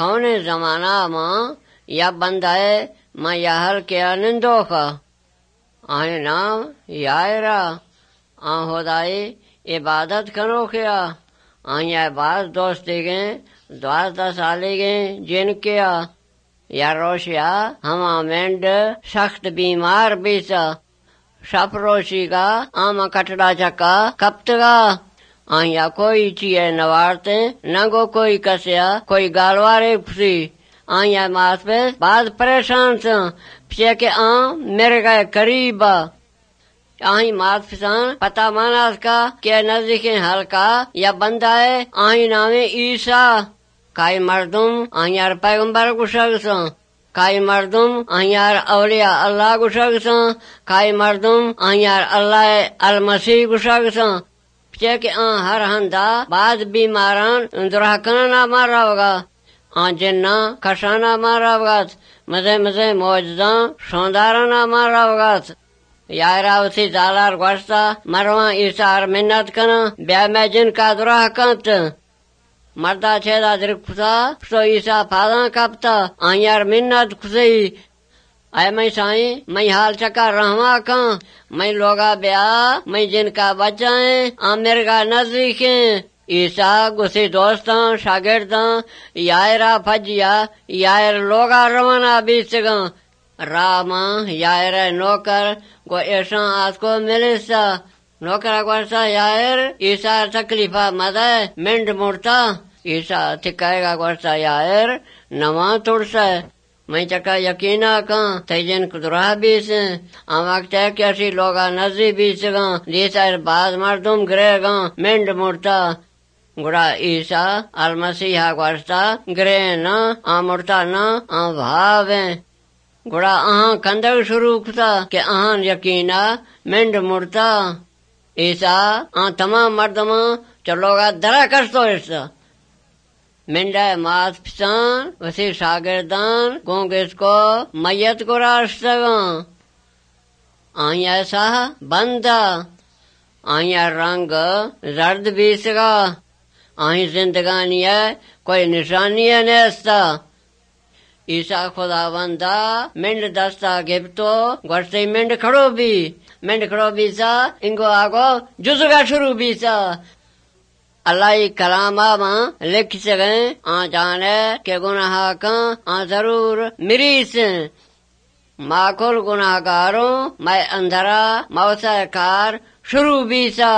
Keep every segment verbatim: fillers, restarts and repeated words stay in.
کھونے زمانہ ماں یا بندائے ماں یا ہر کیا نندوخا آئے نام یائرا آن خدائی عبادت کرو کیا آئیں باز دوستی گئیں دوازدہ سالی گئیں جن کیا یا روشیا ہما مینڈ سخت بیمار بیسا شپ روشی کا آما کٹڑا چکا کپتگا آئیں کوئی چیئے نوارتے نگو کوئی کسیا کوئی گالوارے پسی آئیں ماس پہ بعد پریشان سا پچے کہ آن میرے گئے قریبا آئیں مات پسان پتا ماناس کا کہ نزدیکیں حلقہ یا بندہ ہے آئیں نامے عیسیٰ کائی مردم آئیں پیغمبر کو شخصاں کائی مردم آئیں اولیاء اللہ کو شخصاں کائی مردم آئیں اللہ المسیح کو شخصاں پچے کہ آن ہر ہندا بعد بیماران درہکنہ مارا ہوگا آن جنہ کشانہ مارا ہوگا مزے مزے موجزاں شوندارانہ مارا ہوگا یائرا اسی زالار گوشتا مروان ایسار منت کنا بیا میں جن کا دراہ کنت مردا چھیدا درک پسا پسو ایسا پھاداں کپتا آئیار منت کسی اے میں سائیں میں حال چکا رحمہ کان میں لوگا بیا میں جن کا بچائیں آمیر کا نزدیکیں عیسیٰ گسی دوستاں شاگرداں یائرا پھجیا یائر لوگا روانہ بیسگاں راما یائر نوکر گو ایشان آس کو ملیسا نوکر گوشتا یائر عیسیٰ تکلیفہ مدے منڈ مرتا عیسیٰ تکائے گا گوشتا یائر نواں توڑسا میں چکا یقینا کان تیجن کدراہ بیسیں آن وقت ہے کہ اسی لوگا نزی بیسگاں دیسا باز مردم گرے گاں منڈ مرتا گڑا عیسیٰ المسیح گوشتا گرے نا آن مرتا نا آن بھاویں گڑا آہاں کندگ شروع کتا کہ آہاں یقینا منڈ مرتا عیسیٰ آن تمام مردمان چلوگا درہ کشتو ارسا منڈا ماس پسان وسی شاگردان گونگ اس کو میت کو راشتگاں آئیں ایسا بندہ آئیں رنگ زرد بیسگا آئیں زندگانی ہے کوئی نشانی ہے نیستا عیسیٰ خدا بندہ منڈ دستا گبتو گوشتی منڈ کھڑو بھی منڈ کھڑو بیسا انگو آگو جزگا شروع بیسا اللہ کلام آماں لکھ سگیں آن جانے کہ گناہ کان آن ضرور مریسیں ما کل گناہ گاروں میں اندرا موسیٰ کار شروع بیسا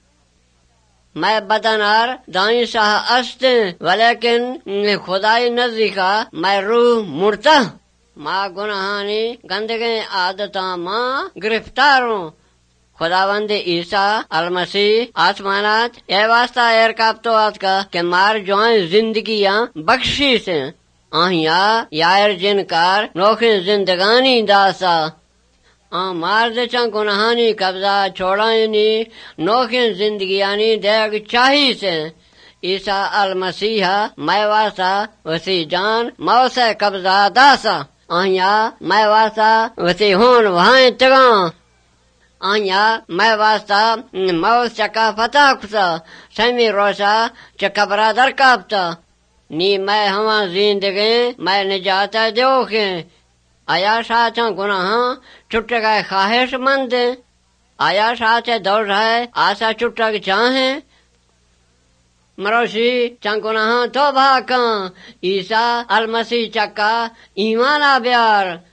میں بدنار دائیں ساہ استیں ولیکن خدای نزدیکا میں روح مرتا ماں گناہانی گندگیں عادتاں ماں گرفتاروں خداوند عیسیٰ المسیح آسمانات اے واسطہ ایر کابتو آت کا کہ مار جوائیں زندگیاں بخشی سے آہیا یائر جنکار نوکھیں زندگانی داسا آن مارد چاں گناہانی قبضہ چھوڑائنی نوکھیں زندگیانی دیگ چاہی سے عیسیٰ المسیح میں واسا وسی جان موسے قبضہ داسا آہیا میں واسا وسی ہون وہائیں تگاں آہیا میں واسا موس چکا فتح کسا سمی روشا چکبرا در کابتا نی میں ہما زندگیں میں نجاتا دیوکیں آیا شاچاں گناہاں چھٹ گئے خواہش مند آیا شاچے دوڑ رہے آسا چھٹک چاہیں مروشی چاں گناہاں توبہ کان عیسیٰ المسیح چکا ایمان بیار